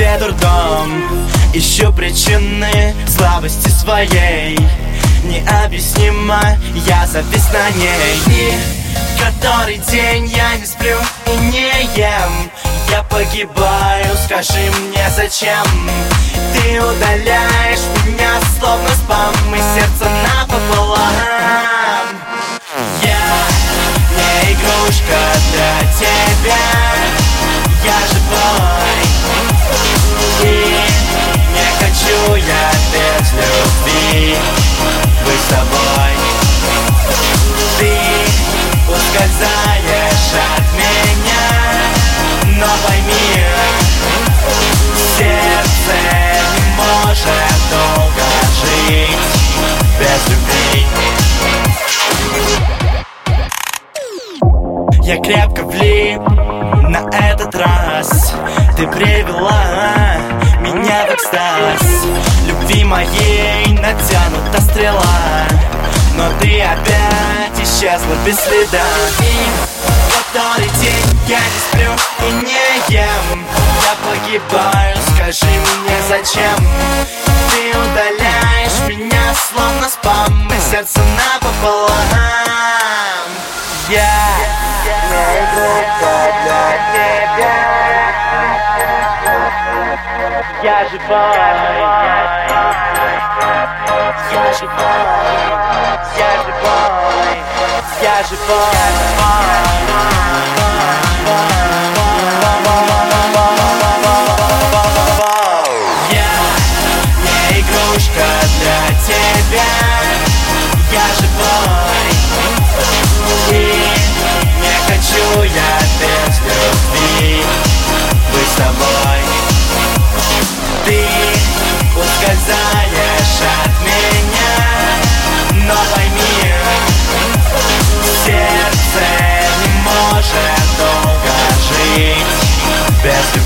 себе дурдом. Ищу причины слабости своей, необъяснимо, я завис на ней. И который день я не сплю и не ем, я погибаю, скажи мне зачем. Ты удаляешь меня словно спам, и сердце напополам. Я не игрушка для тебя, я живой. И не хочу я без любви быть с тобой. Ты ускользаешь от меня, но пойми, сердце не может долго жить без любви. Я крепко влип на этот раз. Ты привела меня в экстаз. Любви моей натянута стрела, но ты опять исчезла без следа. И который день я не сплю и не ем, я погибаю, скажи мне зачем. Ты удаляешь меня словно спам, и сердце напополам. Я не игрушка для тебя, я живой. Я живой, я живой, я живой. Я не игрушка для тебя, я живой. И не хочу я без любви быть с тобой. Ты ускользаешь от меня, но пойми, сердце не может долго жить без любви.